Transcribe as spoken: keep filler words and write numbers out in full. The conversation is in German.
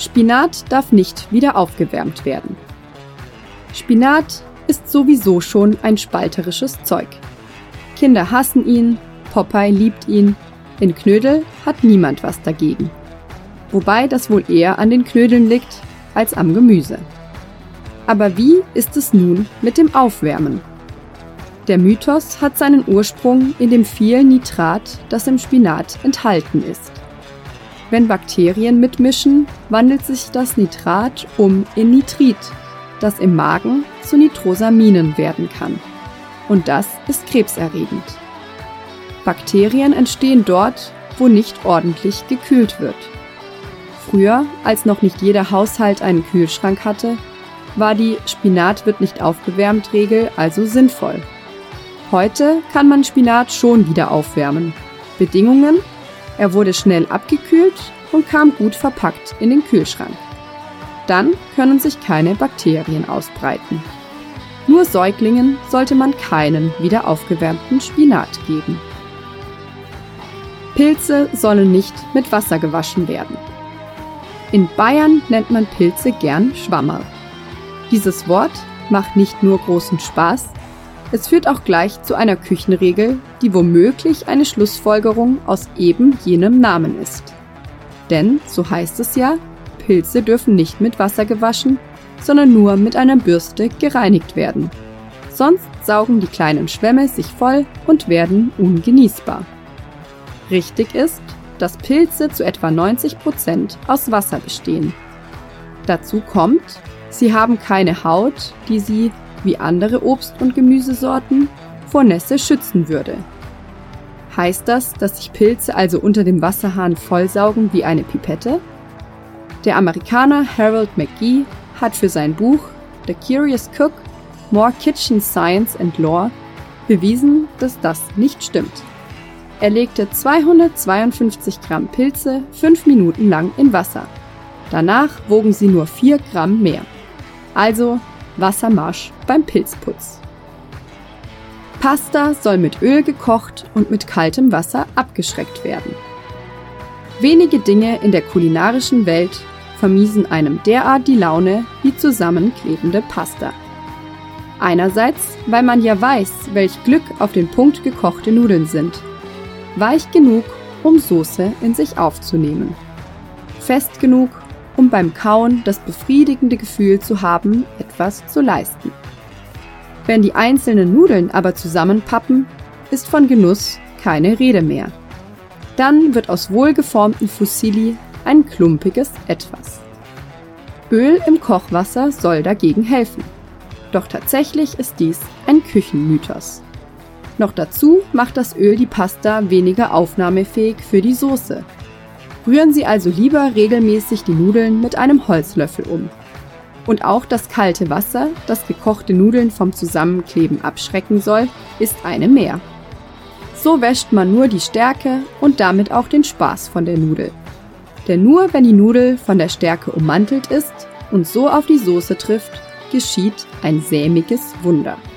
Spinat darf nicht wieder aufgewärmt werden. Spinat ist sowieso schon ein spalterisches Zeug. Kinder hassen ihn, Popeye liebt ihn, in Knödel hat niemand was dagegen. Wobei das wohl eher an den Knödeln liegt als am Gemüse. Aber wie ist es nun mit dem Aufwärmen? Der Mythos hat seinen Ursprung in dem vielen Nitrat, das im Spinat enthalten ist. Wenn Bakterien mitmischen, wandelt sich das Nitrat um in Nitrit, das im Magen zu Nitrosaminen werden kann. Und das ist krebserregend. Bakterien entstehen dort, wo nicht ordentlich gekühlt wird. Früher, als noch nicht jeder Haushalt einen Kühlschrank hatte, war die Spinat wird nicht aufgewärmt Regel also sinnvoll. Heute kann man Spinat schon wieder aufwärmen. Bedingungen: er wurde schnell abgekühlt und kam gut verpackt in den Kühlschrank. Dann können sich keine Bakterien ausbreiten. Nur Säuglingen sollte man keinen wieder aufgewärmten Spinat geben. Pilze sollen nicht mit Wasser gewaschen werden. In Bayern nennt man Pilze gern Schwammerl. Dieses Wort macht nicht nur großen Spaß, es führt auch gleich zu einer Küchenregel, die womöglich eine Schlussfolgerung aus eben jenem Namen ist. Denn, so heißt es ja, Pilze dürfen nicht mit Wasser gewaschen, sondern nur mit einer Bürste gereinigt werden. Sonst saugen die kleinen Schwämme sich voll und werden ungenießbar. Richtig ist, dass Pilze zu etwa neunzig Prozent aus Wasser bestehen. Dazu kommt, sie haben keine Haut, die sie, wie andere Obst- und Gemüsesorten, vor Nässe schützen würde. Heißt das, dass sich Pilze also unter dem Wasserhahn vollsaugen wie eine Pipette? Der Amerikaner Harold McGee hat für sein Buch The Curious Cook – More Kitchen Science and Lore bewiesen, dass das nicht stimmt. Er legte zweihundertzweiundfünfzig Gramm Pilze fünf Minuten lang in Wasser. Danach wogen sie nur vier Gramm mehr. Also Wassermarsch beim Pilzputz. Pasta soll mit Öl gekocht und mit kaltem Wasser abgeschreckt werden. Wenige Dinge in der kulinarischen Welt vermiesen einem derart die Laune wie zusammenklebende Pasta. Einerseits, weil man ja weiß, welch Glück auf den Punkt gekochte Nudeln sind. Weich genug, um Soße in sich aufzunehmen. Fest genug, um beim Kauen das befriedigende Gefühl zu haben, etwas zu leisten. Wenn die einzelnen Nudeln aber zusammenpappen, ist von Genuss keine Rede mehr. Dann wird aus wohlgeformten Fusilli ein klumpiges Etwas. Öl im Kochwasser soll dagegen helfen. Doch tatsächlich ist dies ein Küchenmythos. Noch dazu macht das Öl die Pasta weniger aufnahmefähig für die Soße. Rühren Sie also lieber regelmäßig die Nudeln mit einem Holzlöffel um. Und auch das kalte Wasser, das gekochte Nudeln vom Zusammenkleben abschrecken soll, ist eine mehr. So wäscht man nur die Stärke und damit auch den Spaß von der Nudel. Denn nur wenn die Nudel von der Stärke ummantelt ist und so auf die Soße trifft, geschieht ein sämiges Wunder.